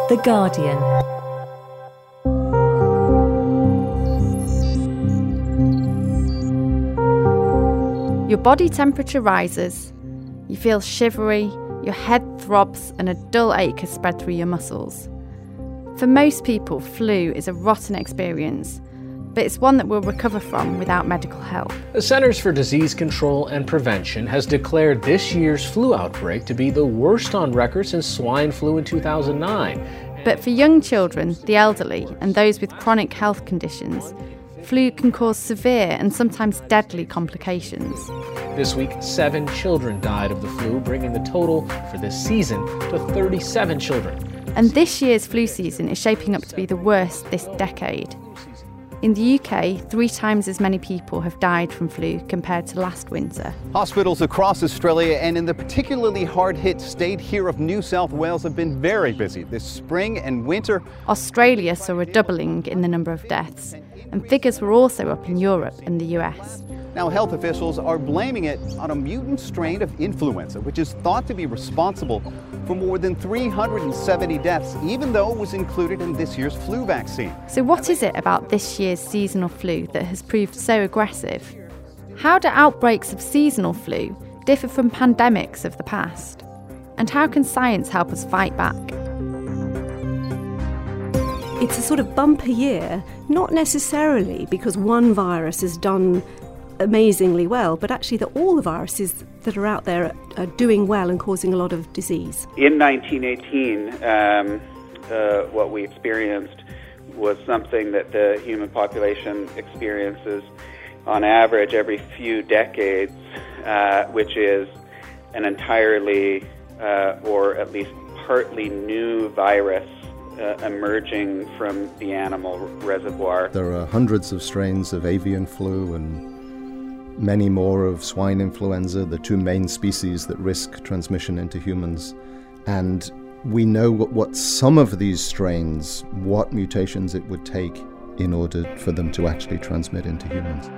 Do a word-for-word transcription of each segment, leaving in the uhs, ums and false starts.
The Guardian. Your body temperature rises, you feel shivery, your head throbs and a dull ache has spread through your muscles. For most people, flu is a rotten experience, but it's one that we'll recover from without medical help. The Centers for Disease Control and Prevention has declared this year's flu outbreak to be the worst on record since swine flu in two thousand nine. But for young children, the elderly, and those with chronic health conditions, flu can cause severe and sometimes deadly complications. This week, seven children died of the flu, bringing the total for this season to thirty-seven children. And this year's flu season is shaping up to be the worst this decade. In the U K, three times as many people have died from flu compared to last winter. Hospitals across Australia and in the particularly hard-hit state here of New South Wales have been very busy this spring and winter. Australia saw a doubling in the number of deaths, and figures were also up in Europe and the U S. Now, health officials are blaming it on a mutant strain of influenza, which is thought to be responsible for more than three hundred seventy deaths, even though it was included in this year's flu vaccine. So what is it about this year's seasonal flu that has proved so aggressive? How do outbreaks of seasonal flu differ from pandemics of the past? And how can science help us fight back? It's a sort of bumper year, not necessarily because one virus has done amazingly well, but actually that all the viruses that are out there are doing well and causing a lot of disease. In nineteen eighteen, um, uh, what we experienced was something that the human population experiences on average every few decades, uh, which is an entirely uh, or at least partly new virus Uh, emerging from the animal reservoir. There are hundreds of strains of avian flu and many more of swine influenza, the two main species that risk transmission into humans. And we know what, what some of these strains, what mutations it would take in order for them to actually transmit into humans.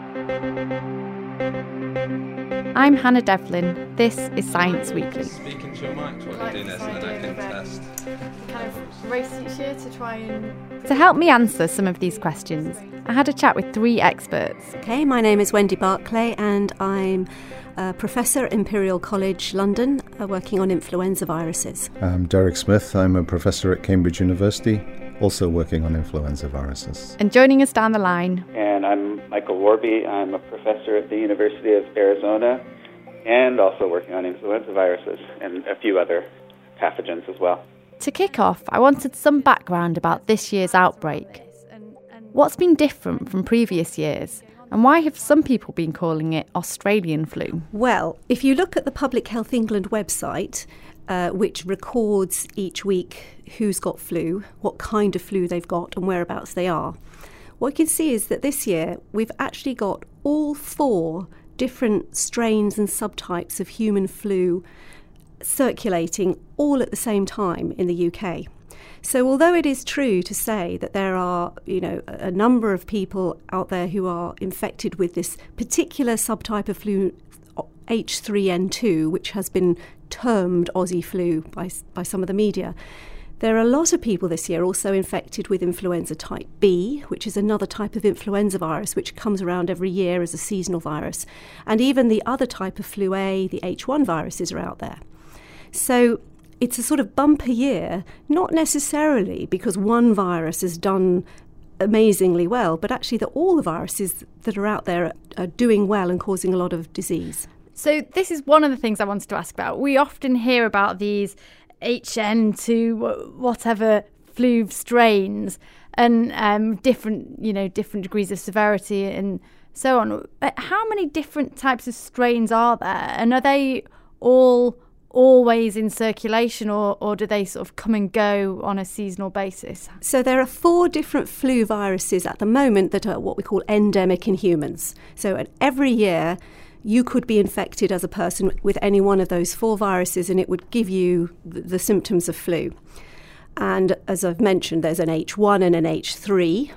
I'm Hannah Devlin. This is Science Weekly. Speaking to your mic while you're doing this, and then I can test. Kind of race each year to try and... To help me answer some of these questions, I had a chat with three experts. Okay, my name is Wendy Barclay and I'm a professor at Imperial College London, uh, working on influenza viruses. I'm Derek Smith. I'm a professor at Cambridge University, also working on influenza viruses. And joining us down the line... And I'm Michael Warby. I'm a professor at the University of Arizona and also working on influenza viruses and a few other pathogens as well. To kick off, I wanted some background about this year's outbreak. What's been different from previous years? And why have some people been calling it Australian flu? Well, if you look at the Public Health England website, uh, which records each week who's got flu, what kind of flu they've got and whereabouts they are, what you can see is that this year we've actually got all four different strains and subtypes of human flu circulating all at the same time in the U K. So although it is true to say that there are, you know, a number of people out there who are infected with this particular subtype of flu, H three N two, which has been termed Aussie flu by by some of the media, there are a lot of people this year also infected with influenza type B, which is another type of influenza virus which comes around every year as a seasonal virus. And even the other type of flu A, the H one viruses, are out there. So it's a sort of bumper year, not necessarily because one virus has done amazingly well, but actually that all the viruses that are out there are doing well and causing a lot of disease. So this is one of the things I wanted to ask about. We often hear about these H N two whatever flu strains and um, different, you know, different degrees of severity and so on. How many different types of strains are there? And are they all always in circulation, or, or do they sort of come and go on a seasonal basis? So there are four different flu viruses at the moment that are what we call endemic in humans. So every year you could be infected as a person with any one of those four viruses and it would give you the, the symptoms of flu. And as I've mentioned, there's an H one and an H three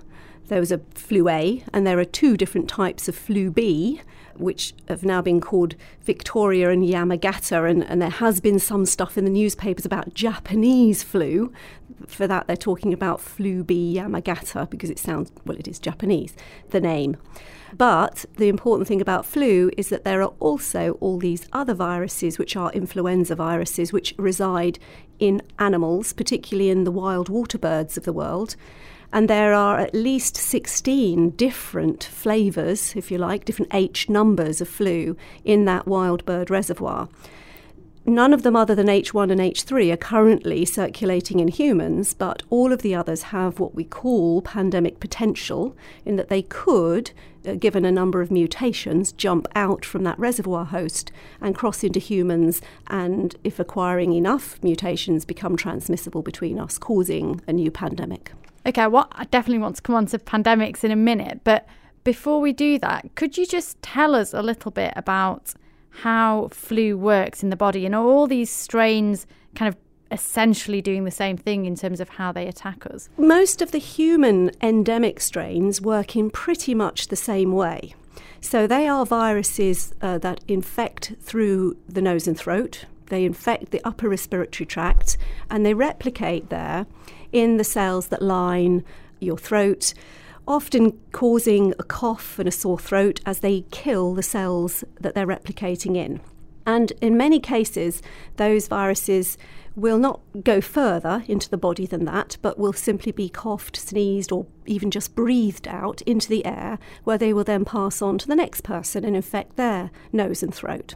There was a flu A, and there are two different types of flu B, which have now been called Victoria and Yamagata, and, and there has been some stuff in the newspapers about Japanese flu. For that, they're talking about flu B Yamagata because it sounds, well, it is Japanese, the name. But the important thing about flu is that there are also all these other viruses, which are influenza viruses, which reside in animals, particularly in the wild water birds of the world. And there are at least sixteen different flavours, if you like, different H numbers of flu in that wild bird reservoir. None of them other than H one and H three are currently circulating in humans, but all of the others have what we call pandemic potential, in that they could, uh, given a number of mutations, jump out from that reservoir host and cross into humans, and if acquiring enough mutations, become transmissible between us, causing a new pandemic. Okay, well, I definitely want to come on to pandemics in a minute, but before we do that, could you just tell us a little bit about how flu works in the body, and are all these strains kind of essentially doing the same thing in terms of how they attack us? Most of the human endemic strains work in pretty much the same way. So they are viruses uh, that infect through the nose and throat. They infect the upper respiratory tract, and they replicate there in the cells that line your throat, often causing a cough and a sore throat as they kill the cells that they're replicating in. And in many cases, those viruses will not go further into the body than that, but will simply be coughed, sneezed, or even just breathed out into the air, where they will then pass on to the next person and infect their nose and throat.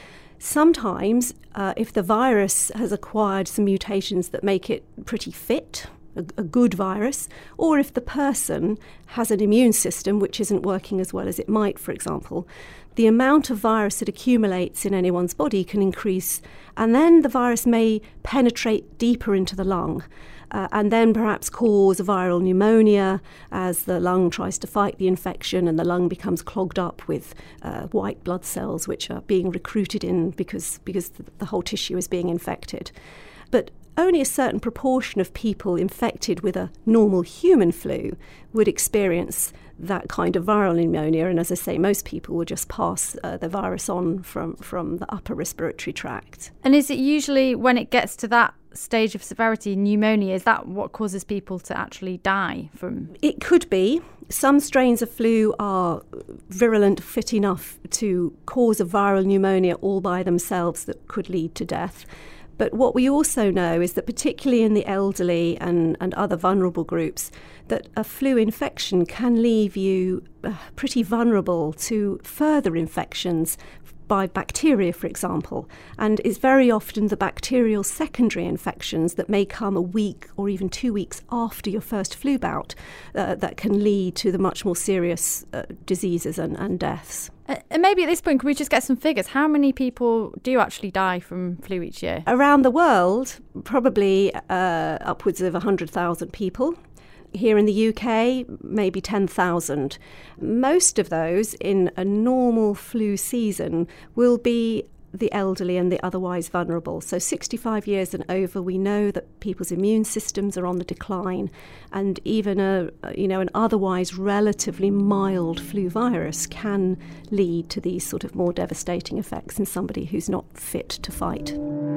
Sometimes, uh, if the virus has acquired some mutations that make it pretty fit, a, a good virus, or if the person has an immune system which isn't working as well as it might, for example, the amount of virus that accumulates in anyone's body can increase, and then the virus may penetrate deeper into the lung. Uh, and then perhaps cause a viral pneumonia as the lung tries to fight the infection, and the lung becomes clogged up with uh, white blood cells which are being recruited in because, because the, the whole tissue is being infected. But only a certain proportion of people infected with a normal human flu would experience that kind of viral pneumonia, and as I say, most people will just pass uh, the virus on from, from the upper respiratory tract. And is it usually when it gets to that stage of severity, pneumonia, is that what causes people to actually die from? It could be. Some strains of flu are virulent, fit enough to cause a viral pneumonia all by themselves that could lead to death. But what we also know is that particularly in the elderly and, and other vulnerable groups, that a flu infection can leave you uh, pretty vulnerable to further infections by bacteria, for example. And it's very often the bacterial secondary infections that may come a week or even two weeks after your first flu bout uh, that can lead to the much more serious uh, diseases and, and deaths. Uh, and maybe at this point, can we just get some figures? How many people do actually die from flu each year? Around the world, probably uh, upwards of one hundred thousand people. Here in the U K, maybe ten thousand. Most of those in a normal flu season will be the elderly and the otherwise vulnerable. So sixty-five years and over, we know that people's immune systems are on the decline, and even a you know an otherwise relatively mild flu virus can lead to these sort of more devastating effects in somebody who's not fit to fight.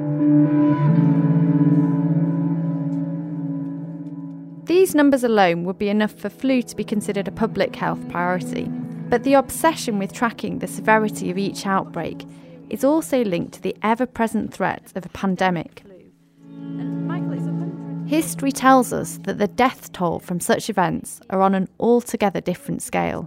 These numbers alone would be enough for flu to be considered a public health priority. But the obsession with tracking the severity of each outbreak is also linked to the ever-present threat of a pandemic. History tells us that the death toll from such events are on an altogether different scale.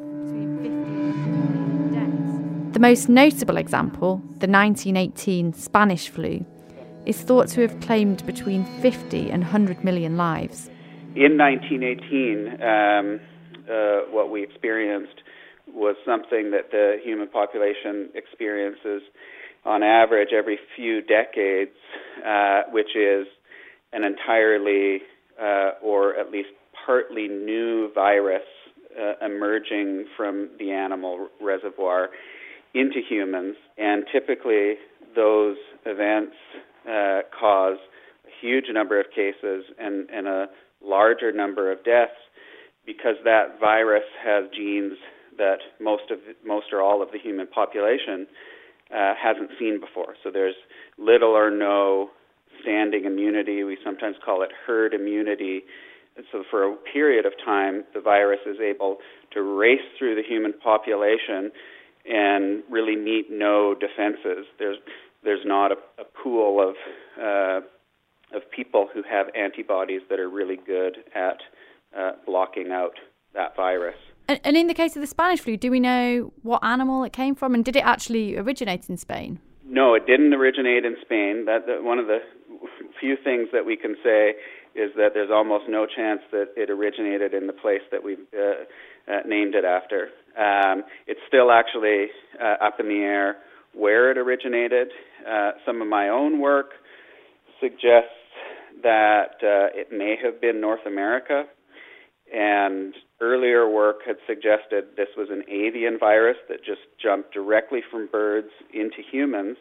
The most notable example, the nineteen eighteen Spanish flu, is thought to have claimed between fifty and one hundred million lives. In nineteen eighteen, um, uh, what we experienced was something that the human population experiences on average every few decades, uh, which is an entirely uh, or at least partly new virus uh, emerging from the animal reservoir into humans. And typically those events uh, cause a huge number of cases and, and a larger number of deaths because that virus has genes that most of most or all of the human population uh, hasn't seen before. So there's little or no standing immunity. We sometimes call it herd immunity. And so for a period of time, the virus is able to race through the human population and really meet no defenses. There's there's not a, a pool of uh, of people who have antibodies that are really good at uh, blocking out that virus. And, and in the case of the Spanish flu, do we know what animal it came from, and did it actually originate in Spain? No, it didn't originate in Spain. That, that one of the few things that we can say is that there's almost no chance that it originated in the place that we've uh, uh, named it after. Um, it's still actually uh, up in the air where it originated. Uh, some of my own work suggests that uh, it may have been North America, and earlier work had suggested this was an avian virus that just jumped directly from birds into humans,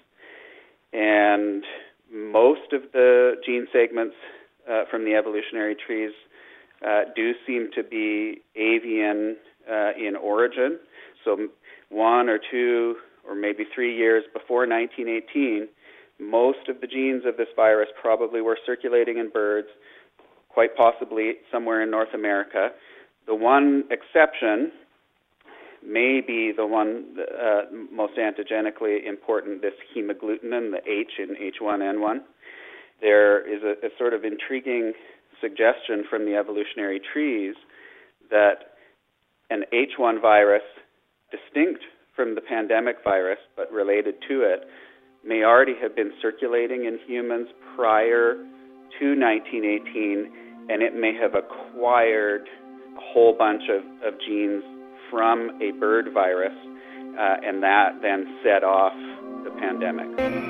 and most of the gene segments uh, from the evolutionary trees uh, do seem to be avian uh, in origin. So one or two or maybe three years before nineteen eighteen, most of the genes of this virus probably were circulating in birds, quite possibly somewhere in North America. The one exception may be the one uh, most antigenically important, this hemagglutinin, the H in H one N one. There is a, a sort of intriguing suggestion from the evolutionary trees that an H one virus, distinct from the pandemic virus but related to it, may already have been circulating in humans prior to nineteen eighteen, and it may have acquired a whole bunch of, of genes from a bird virus, uh, and that then set off the pandemic.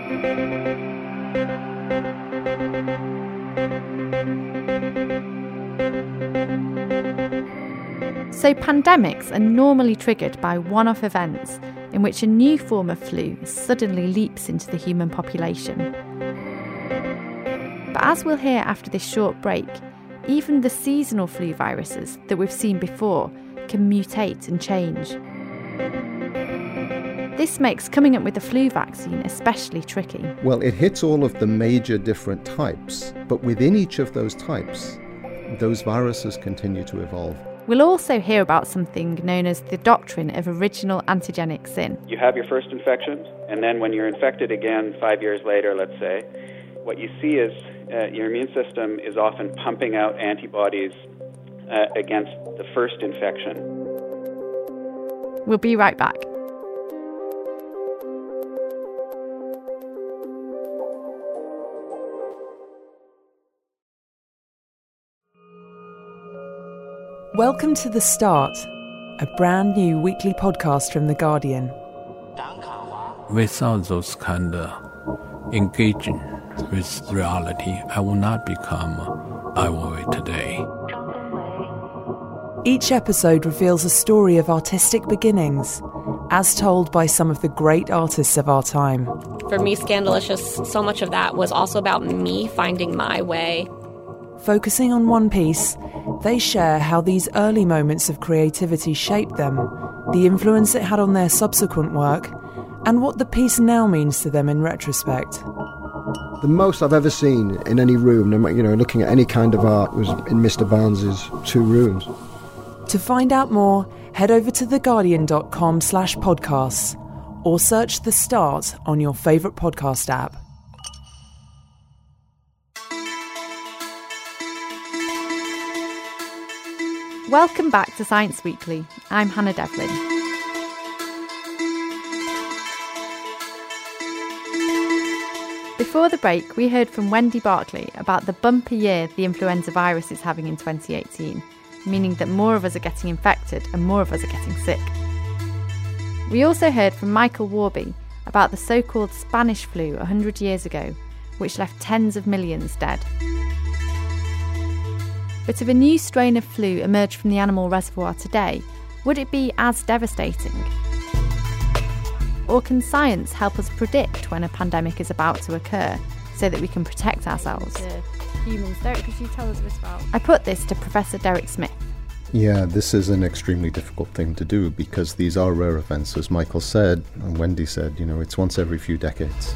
So pandemics are normally triggered by one-off events in which a new form of flu suddenly leaps into the human population. But as we'll hear after this short break, even the seasonal flu viruses that we've seen before can mutate and change. This makes coming up with a flu vaccine especially tricky. Well, it hits all of the major different types, but within each of those types, those viruses continue to evolve. We'll also hear about something known as the doctrine of original antigenic sin. You have your first infection, and then when you're infected again five years later, let's say, what you see is uh, your immune system is often pumping out antibodies uh, against the first infection. We'll be right back. Welcome to The Start, a brand new weekly podcast from The Guardian. Without those kind of engaging with reality, I will not become Ai today. Each episode reveals a story of artistic beginnings, as told by some of the great artists of our time. For me, Scandalicious, so much of that was also about me finding my way. Focusing on one piece, they share how these early moments of creativity shaped them, the influence it had on their subsequent work, and what the piece now means to them in retrospect. The most I've ever seen in any room, you know, looking at any kind of art, was in Mister Barnes's two rooms. To find out more, head over to theguardian.com slash podcasts or search The Start on your favourite podcast app. Welcome back to Science Weekly. I'm Hannah Devlin. Before the break, we heard from Wendy Barclay about the bumper year the influenza virus is having in twenty eighteen, meaning that more of us are getting infected and more of us are getting sick. We also heard from Michael Warby about the so-called Spanish flu one hundred years ago, which left tens of millions dead. But if a new strain of flu emerged from the animal reservoir today, would it be as devastating? Or can science help us predict when a pandemic is about to occur so that we can protect ourselves? The humans, Derek, could you tell us this about? I put this to Professor Derek Smith. Yeah, this is an extremely difficult thing to do because these are rare events. As Michael said, and Wendy said, you know, it's once every few decades.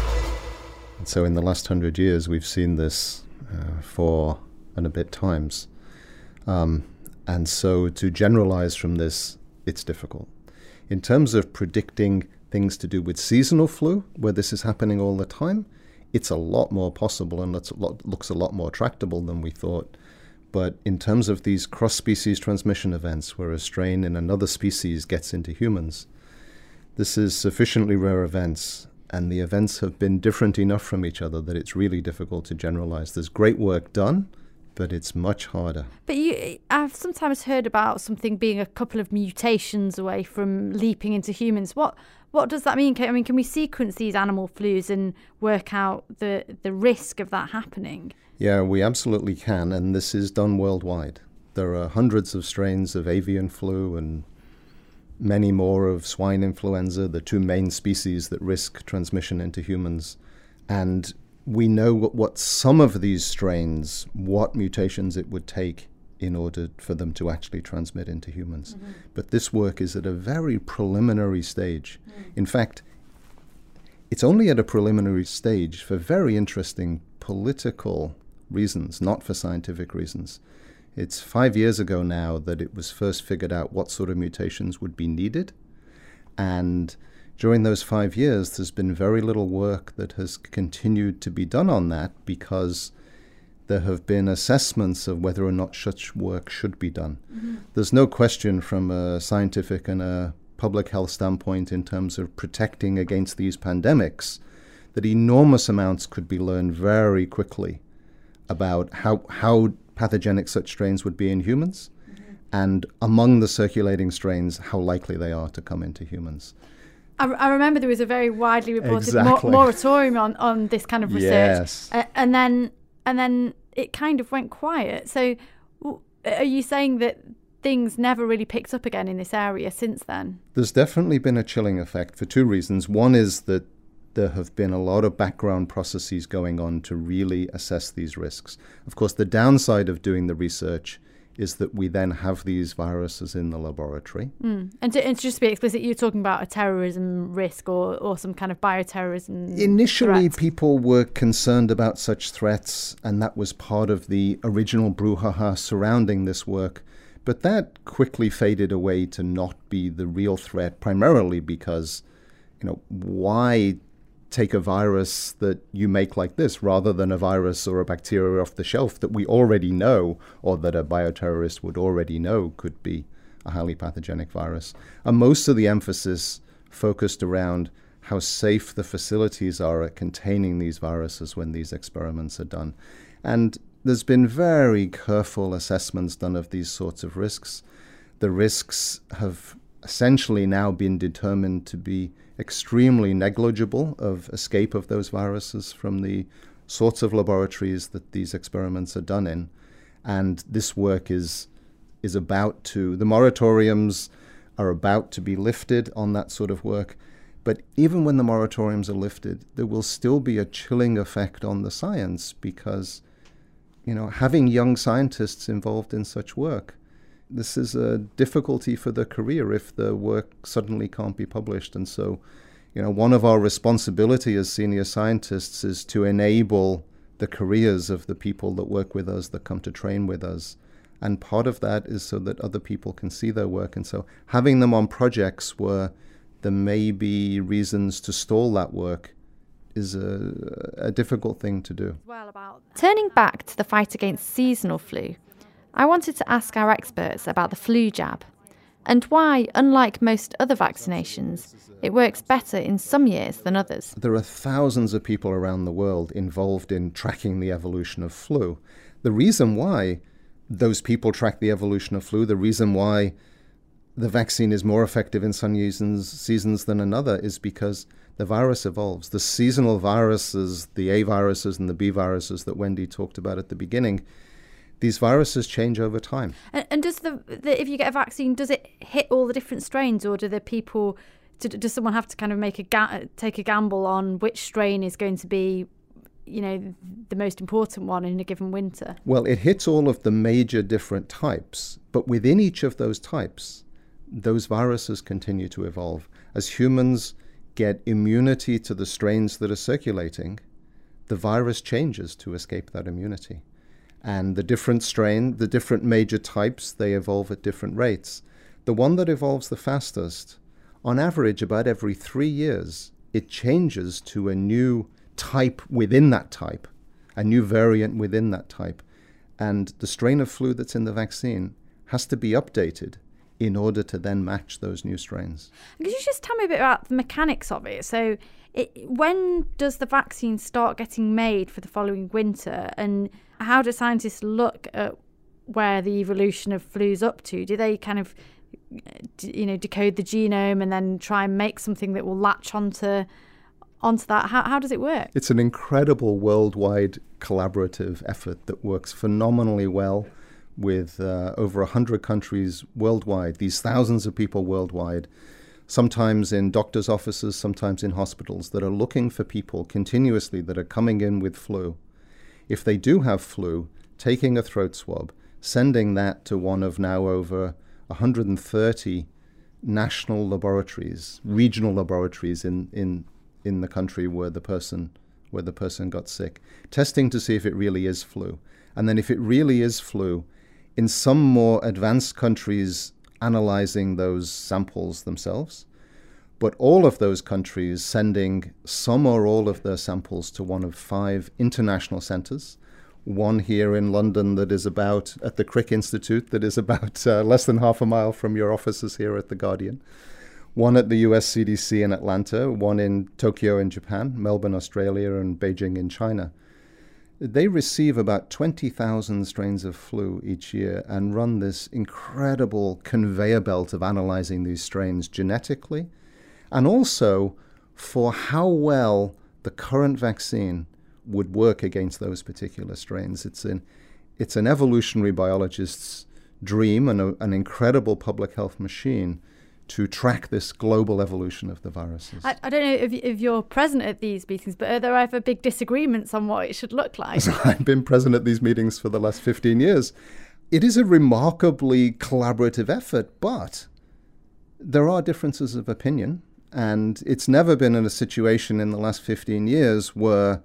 And so in the last hundred years, we've seen this uh, four and a bit times. Um, and so to generalize from this, it's difficult. In terms of predicting things to do with seasonal flu, where this is happening all the time, it's a lot more possible and it's a lot, looks a lot more tractable than we thought. But in terms of these cross-species transmission events, where a strain in another species gets into humans, this is sufficiently rare events, and the events have been different enough from each other that it's really difficult to generalize. There's great work done, but it's much harder. But you, I've sometimes heard about something being a couple of mutations away from leaping into humans. What what does that mean? Can, I mean, can we sequence these animal flus and work out the, the risk of that happening? Yeah, we absolutely can, and this is done worldwide. There are hundreds of strains of avian flu and many more of swine influenza, the two main species that risk transmission into humans. And we know what, what some of these strains, what mutations it would take in order for them to actually transmit into humans. Mm-hmm. But this work is at a very preliminary stage. Mm. In fact, it's only at a preliminary stage for very interesting political reasons, not for scientific reasons. It's five years ago now that it was first figured out what sort of mutations would be needed. And during those five years, there's been very little work that has continued to be done on that because there have been assessments of whether or not such work should be done. Mm-hmm. There's no question from a scientific and a public health standpoint in terms of protecting against these pandemics that enormous amounts could be learned very quickly about how, how pathogenic such strains would be in humans, mm-hmm. and among the circulating strains, how likely they are to come into humans. I, I remember there was a very widely reported exactly. mor- moratorium on, on this kind of research, yes. uh, and then and then it kind of went quiet. So, w- are you saying that things never really picked up again in this area since then? There's definitely been a chilling effect for two reasons. One is that there have been a lot of background processes going on to really assess these risks. Of course, the downside of doing the research is that we then have these viruses in the laboratory. Mm. And, to, and to just be explicit, you're talking about a terrorism risk or, or some kind of bioterrorism Initially, threat. People were concerned about such threats, and that was part of the original brouhaha surrounding this work. But that quickly faded away to not be the real threat, primarily because, you know, why take a virus that you make like this rather than a virus or a bacteria off the shelf that we already know, or that a bioterrorist would already know could be a highly pathogenic virus. And most of the emphasis focused around how safe the facilities are at containing these viruses when these experiments are done. And there's been very careful assessments done of these sorts of risks. The risks have essentially now been determined to be extremely negligible of escape of those viruses from the sorts of laboratories that these experiments are done in. And this work is is about to, the moratoriums are about to be lifted on that sort of work. But even when the moratoriums are lifted, there will still be a chilling effect on the science because, you know, having young scientists involved in such work, this is a difficulty for the career if the work suddenly can't be published. And so, you know, one of our responsibility as senior scientists is to enable the careers of the people that work with us, that come to train with us. And part of that is so that other people can see their work. And so having them on projects where there may be reasons to stall that work is a, a difficult thing to do. Turning back to the fight against seasonal flu, I wanted to ask our experts about the flu jab and why, unlike most other vaccinations, it works better in some years than others. There are thousands of people around the world involved in tracking the evolution of flu. The reason why those people track the evolution of flu, the reason why the vaccine is more effective in some seasons, seasons than another is because the virus evolves. The seasonal viruses, the A viruses and the B viruses that Wendy talked about at the beginning, these viruses change over time. And, and does the, the if you get a vaccine, does it hit all the different strains, or do the people, do, does someone have to kind of make a ga- take a gamble on which strain is going to be you know, the most important one in a given winter? Well, it hits all of the major different types, but within each of those types, those viruses continue to evolve. As humans get immunity to the strains that are circulating, the virus changes to escape that immunity. And the different strain, the different major types, they evolve at different rates. The one that evolves the fastest, on average, about every three years, it changes to a new type within that type, a new variant within that type. And the strain of flu that's in the vaccine has to be updated in order to then match those new strains. Could you just tell me a bit about the mechanics of it? So it, when does the vaccine start getting made for the following winter, and how do scientists look at where the evolution of flu's up to? Do they kind of, you know, decode the genome and then try and make something that will latch onto onto that? How, how does it work? It's an incredible worldwide collaborative effort that works phenomenally well with uh, over one hundred countries worldwide, these thousands of people worldwide, sometimes in doctors' offices, sometimes in hospitals, that are looking for people continuously that are coming in with flu. If they do have flu, taking a throat swab, sending that to one of now over one hundred thirty national laboratories, regional laboratories in, in, in the country where the person where the person got sick, testing to see if it really is flu. And then if it really is flu, in some more advanced countries, analyzing those samples themselves, but all of those countries sending some or all of their samples to one of five international centers, one here in London that is about, at the Crick Institute, that is about uh, less than half a mile from your offices here at The Guardian, one at the U S C D C in Atlanta, one in Tokyo in Japan, Melbourne, Australia, and Beijing in China. They receive about twenty thousand strains of flu each year and run this incredible conveyor belt of analyzing these strains genetically, and also for how well the current vaccine would work against those particular strains. It's an, it's an evolutionary biologist's dream and a, an incredible public health machine to track this global evolution of the viruses. I, I don't know if, if you're present at these meetings, but are there ever big disagreements on what it should look like? So I've been present at these meetings for the last fifteen years. It is a remarkably collaborative effort, but there are differences of opinion, and it's never been in a situation in the last fifteen years where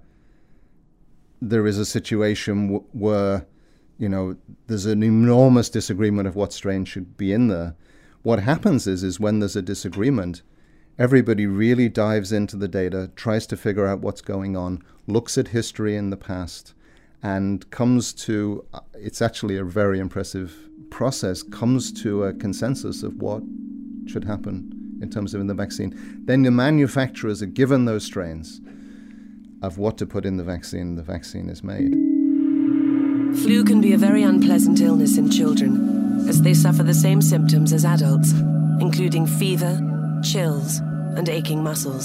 there is a situation w- where, you know, there's an enormous disagreement of what strain should be in there. What happens is, is when there's a disagreement, everybody really dives into the data, tries to figure out what's going on, looks at history in the past, and comes to, uh, it's actually a very impressive process, comes to a consensus of what should happen in terms of in the vaccine. Then the manufacturers are given those strains of what to put in the vaccine, the vaccine is made. Flu can be a very unpleasant illness in children, as they suffer the same symptoms as adults, including fever, chills, and aching muscles.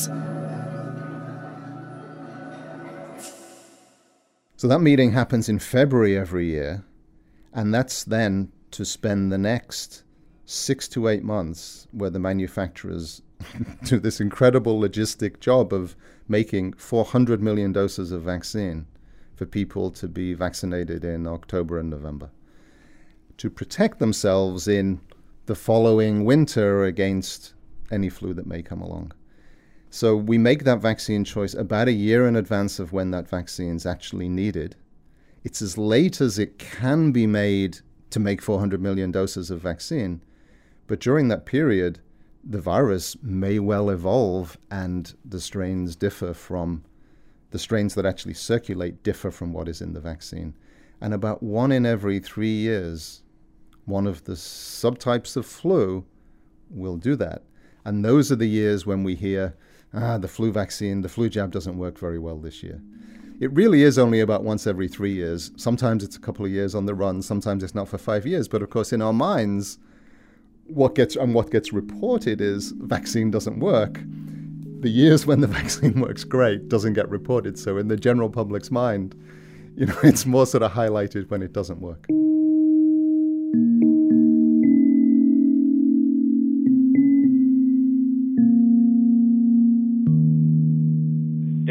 So that meeting happens in February every year, and that's then to spend the next six to eight months where the manufacturers do this incredible logistic job of making four hundred million doses of vaccine for people to be vaccinated in October and November, to protect themselves in the following winter against any flu that may come along. So we make that vaccine choice about a year in advance of when that vaccine is actually needed. It's as late as it can be made to make four hundred million doses of vaccine, but during that period, the virus may well evolve and the strains differ from, the strains that actually circulate differ from what is in the vaccine. And about one in every three years, one of the subtypes of flu will do that. And those are the years when we hear, ah, the flu vaccine, the flu jab doesn't work very well this year. It really is only about once every three years. Sometimes it's a couple of years on the run, sometimes it's not for five years. But of course, in our minds, what gets and what gets reported is vaccine doesn't work. The years when the vaccine works great doesn't get reported. So in the general public's mind, you know, it's more sort of highlighted when it doesn't work.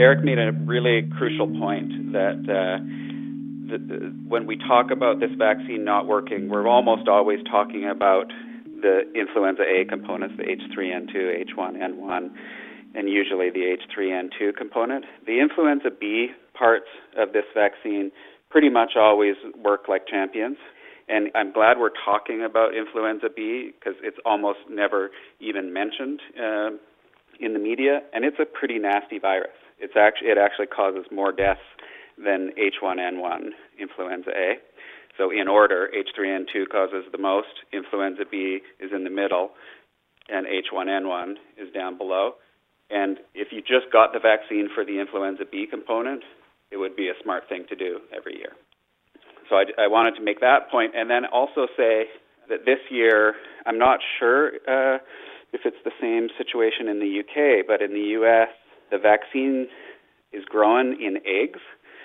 Derek made a really crucial point that uh, the, the, when we talk about this vaccine not working, we're almost always talking about the influenza A components, the H three N two, H one N one, and usually the H three N two component. The influenza B parts of this vaccine pretty much always work like champions. And I'm glad we're talking about influenza B because it's almost never even mentioned uh, in the media, and it's a pretty nasty virus. It's actually it actually causes more deaths than H one N one influenza A. So in order, H three N two causes the most, influenza B is in the middle, and H one N one is down below. And if you just got the vaccine for the influenza B component, it would be a smart thing to do every year. So I, I wanted to make that point, and then also say that this year, I'm not sure uh, if it's the same situation in the U K, but in the U S, the vaccine is grown in eggs,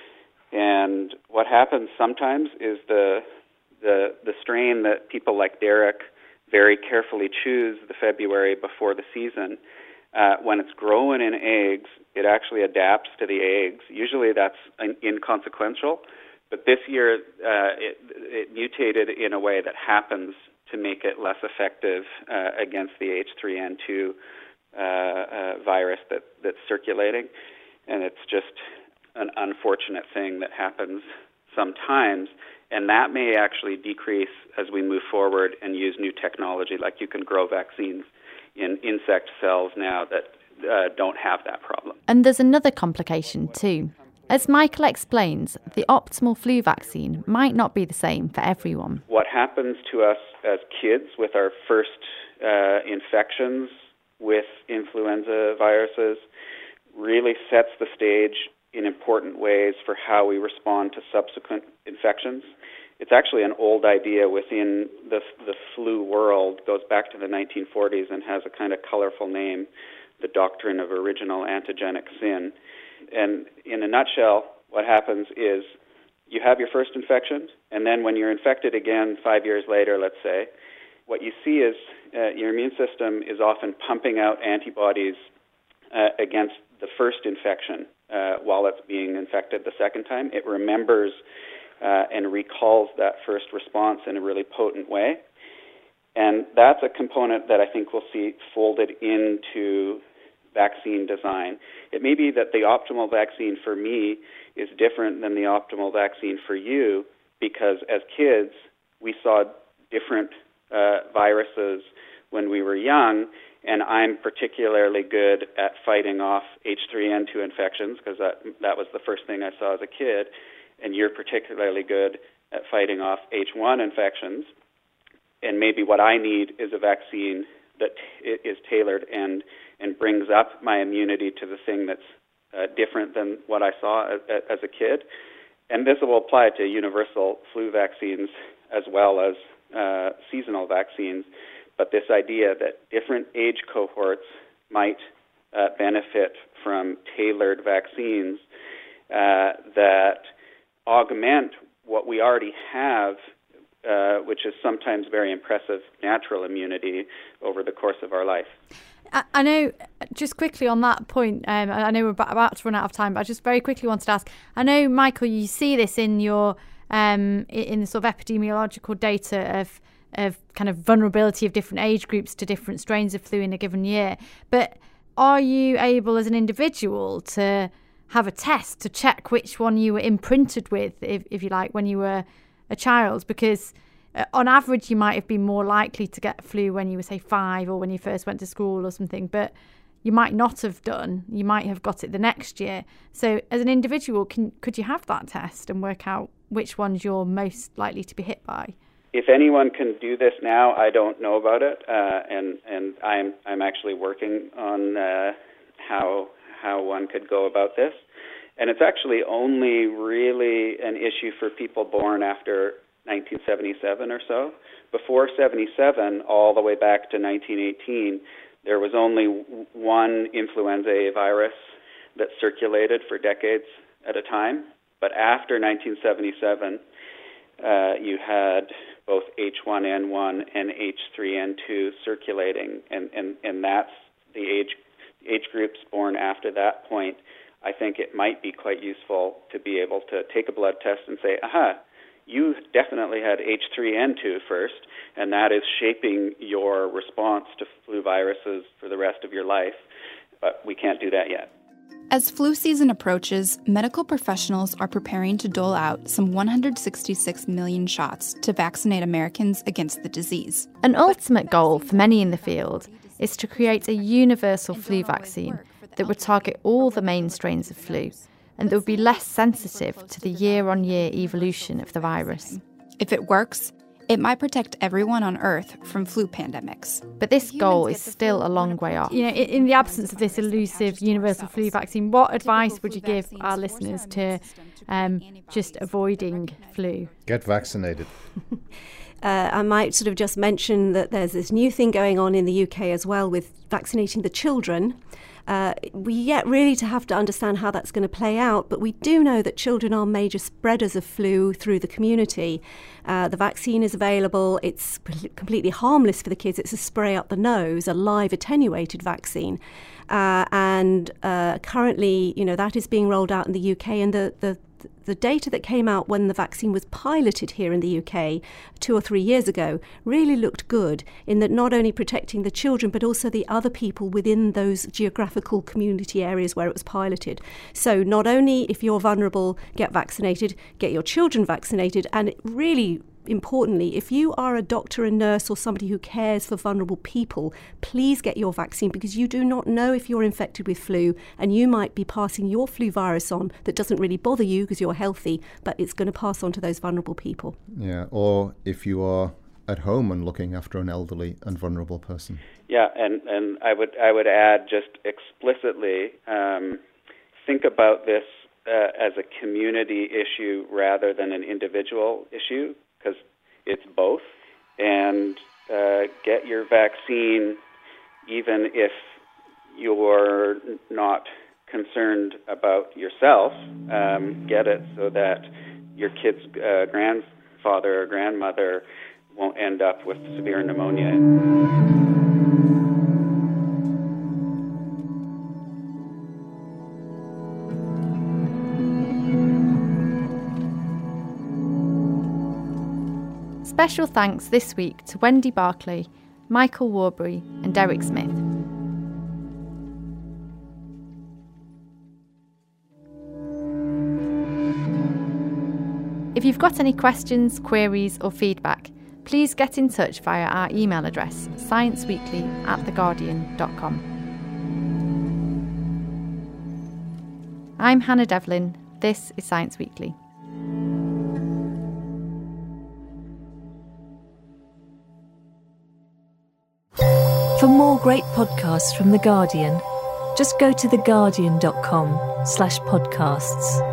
and what happens sometimes is the the, the strain that people like Derek very carefully choose the February before the season, uh, when it's grown in eggs, it actually adapts to the eggs. Usually that's inconsequential. But this year, uh, it, it mutated in a way that happens to make it less effective uh, against the H three N two uh, uh, virus that, that's circulating. And it's just an unfortunate thing that happens sometimes. And that may actually decrease as we move forward and use new technology, like you can grow vaccines in insect cells now that uh, don't have that problem. And there's another complication too. As Michael explains, the optimal flu vaccine might not be the same for everyone. What happens to us as kids with our first uh, infections with influenza viruses really sets the stage in important ways for how we respond to subsequent infections. It's actually an old idea within the, the flu world, goes back to the nineteen forties and has a kind of colorful name, the doctrine of original antigenic sin. And in a nutshell, what happens is you have your first infection, and then when you're infected again five years later, let's say, what you see is uh, your immune system is often pumping out antibodies uh, against the first infection uh, while it's being infected the second time. It remembers uh, and recalls that first response in a really potent way. And that's a component that I think we'll see folded into vaccine design. It may be that the optimal vaccine for me is different than the optimal vaccine for you because as kids, we saw different uh, viruses when we were young, and I'm particularly good at fighting off H three N two infections because that, that was the first thing I saw as a kid, and you're particularly good at fighting off H one infections, and maybe what I need is a vaccine that t- is tailored and and brings up my immunity to the thing that's uh, different than what I saw as, as a kid. And this will apply to universal flu vaccines as well as uh, seasonal vaccines. But this idea that different age cohorts might uh, benefit from tailored vaccines uh, that augment what we already have, uh, which is sometimes very impressive natural immunity over the course of our life. I know, just quickly on that point, um, I know we're about to run out of time, but I just very quickly wanted to ask, I know, Michael, you see this in your, um, in the sort of epidemiological data of, of kind of vulnerability of different age groups to different strains of flu in a given year, but are you able as an individual to have a test to check which one you were imprinted with, if, if you like, when you were a child? Because Uh, on average, you might have been more likely to get flu when you were, say, five or when you first went to school or something, but you might not have done. You might have got it the next year. So as an individual, can could you have that test and work out which ones you're most likely to be hit by? If anyone can do this now, I don't know about it, uh, and and I'm I'm actually working on uh, how how one could go about this, and it's actually only really an issue for people born after nineteen seventy-seven or so. Before seventy-seven, all the way back to nineteen eighteen, there was only one influenza A virus that circulated for decades at a time. But after nineteen seventy-seven, uh, you had both H one N one and H three N two circulating, and, and, and that's the age age groups born after that point I think it might be quite useful to be able to take a blood test and say, aha, you definitely had H three N two first, and that is shaping your response to flu viruses for the rest of your life. But we can't do that yet. As flu season approaches, medical professionals are preparing to dole out some one hundred sixty-six million shots to vaccinate Americans against the disease. An ultimate goal for many in the field is to create a universal flu vaccine that would target all the main strains of flu and that would be less sensitive to the year-on-year evolution of the virus. If it works, it might protect everyone on Earth from flu pandemics. But this goal is still a long way off. You know, in the absence of this elusive universal flu vaccine, what advice would you give our listeners to um, just avoiding flu? Get vaccinated. Uh, I might sort of just mention that there's this new thing going on in the U K as well with vaccinating the children. Uh, we yet really to have to understand how that's going to play out, but we do know that children are major spreaders of flu through the community. Uh, the vaccine is available. It's p- completely harmless for the kids. It's a spray up the nose, a live attenuated vaccine. Uh, and uh, currently, you know, that is being rolled out in the U K, and the, the The data that came out when the vaccine was piloted here in the U K two or three years ago really looked good in that not only protecting the children but also the other people within those geographical community areas where it was piloted. So not only if you're vulnerable, get vaccinated, get your children vaccinated, and it really importantly, if you are a doctor, a nurse, or somebody who cares for vulnerable people, please get your vaccine, because you do not know if you're infected with flu, and you might be passing your flu virus on that doesn't really bother you because you're healthy, but it's going to pass on to those vulnerable people. Yeah, or if you are at home and looking after an elderly and vulnerable person. Yeah, and, and I would I would add just explicitly, um, think about this uh, as a community issue rather than an individual issue, because it's both. And uh, get your vaccine even if you're not concerned about yourself. Um, get it so that your kid's uh, grandfather or grandmother won't end up with severe pneumonia. Special thanks this week to Wendy Barclay, Michael Warbury and Derek Smith. If you've got any questions, queries or feedback, please get in touch via our email address, scienceweekly at theguardian dot com. I'm Hannah Devlin. This is Science Weekly. For more great podcasts from The Guardian, just go to theguardian dot com slash podcasts.